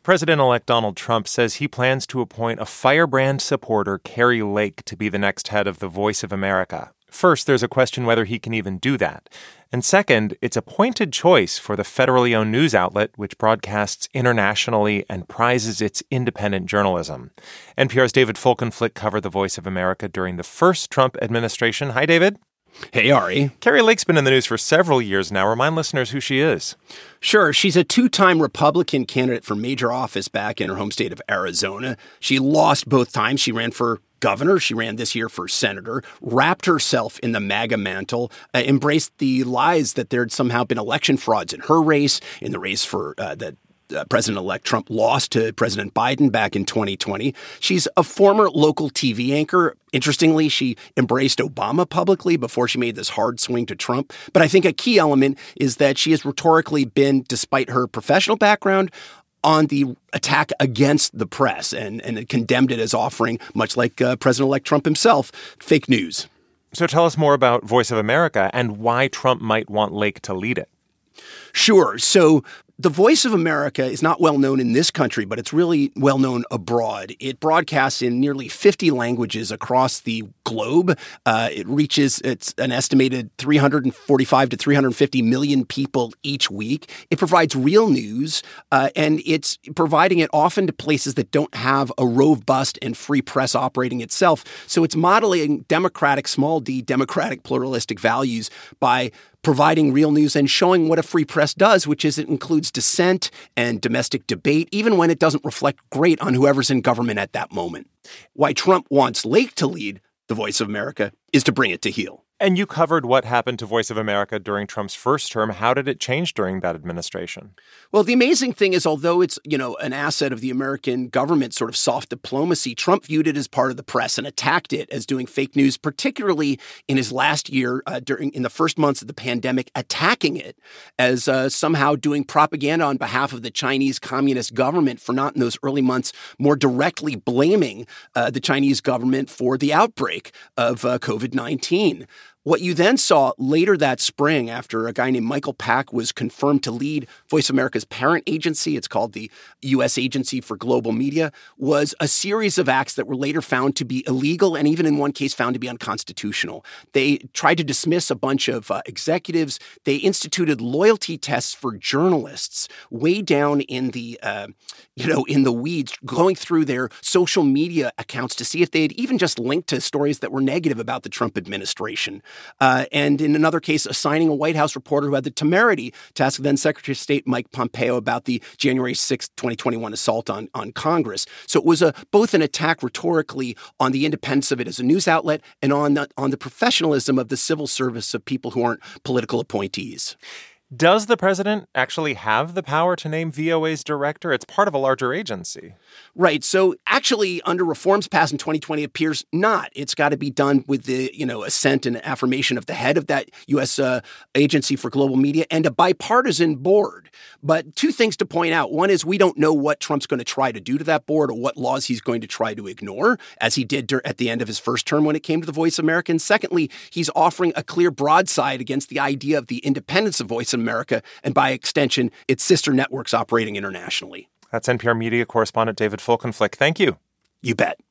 President-elect Donald Trump says he plans to appoint a firebrand supporter, Kari Lake, to be the next head of the Voice of America. First, there's a question whether he can even do that. And second, it's a pointed choice for the federally owned news outlet, which broadcasts internationally and prizes its independent journalism. NPR's David Folkenflik covered the Voice of America during the first Trump administration. Hi, David. Hey, Ari. Kari Lake's been in the news for several years now. Remind listeners who she is. Sure. She's a two-time Republican candidate for major office back in her home state of Arizona. She lost both times. She ran for governor. She ran this year for senator, wrapped herself in the MAGA mantle, embraced the lies that there had somehow been election frauds in her race, in the race for that President-elect Trump lost to President Biden back in 2020. She's a former local TV anchor. Interestingly, she embraced Obama publicly before she made this hard swing to Trump. But I think a key element is that she has rhetorically been, despite her professional background, on the attack against the press and condemned it as offering, much like President-elect Trump himself, fake news. So tell us more about Voice of America and why Trump might want Lake to lead it. Sure. So the Voice of America is not well known in this country, but it's really well known abroad. It broadcasts in nearly 50 languages across the globe. It's an estimated 345 to 350 million people each week. It provides real news, and it's providing it often to places that don't have a robust and free press operating itself. So it's modeling democratic, small d, democratic pluralistic values by providing real news and showing what a free press does, which is it includes dissent and domestic debate, even when it doesn't reflect great on whoever's in government at that moment. Why Trump wants Lake to lead the Voice of America is to bring it to heel. And you covered what happened to Voice of America during Trump's first term. How did it change during that administration? Well, the amazing thing is, although it's, an asset of the American government, sort of soft diplomacy, Trump viewed it as part of the press and attacked it as doing fake news, particularly in his last year in the first months of the pandemic, attacking it as somehow doing propaganda on behalf of the Chinese Communist government for not in those early months more directly blaming the Chinese government for the outbreak of COVID-19. What you then saw later that spring, after a guy named Michael Pack was confirmed to lead Voice of America's parent agency, it's called the U.S. Agency for Global Media, was a series of acts that were later found to be illegal and even in one case found to be unconstitutional. They tried to dismiss a bunch of executives. They instituted loyalty tests for journalists way down in the, in the weeds, going through their social media accounts to see if they had even just linked to stories that were negative about the Trump administration. And in another case, assigning a White House reporter who had the temerity to ask then Secretary of State Mike Pompeo about the January 6, 2021 assault on Congress. So it was both an attack rhetorically on the independence of it as a news outlet and on the professionalism of the civil service of people who aren't political appointees. Does the president actually have the power to name VOA's director? It's part of a larger agency. Right. So actually, under reforms passed in 2020, it appears not. It's got to be done with the, assent and affirmation of the head of that U.S. Agency for Global Media and a bipartisan board. But two things to point out. One is we don't know what Trump's going to try to do to that board or what laws he's going to try to ignore, as he did at the end of his first term when it came to the Voice of America. And secondly, he's offering a clear broadside against the idea of the independence of Voice of America and, by extension, its sister networks operating internationally. That's NPR media correspondent David Folkenflik. Thank you. You bet.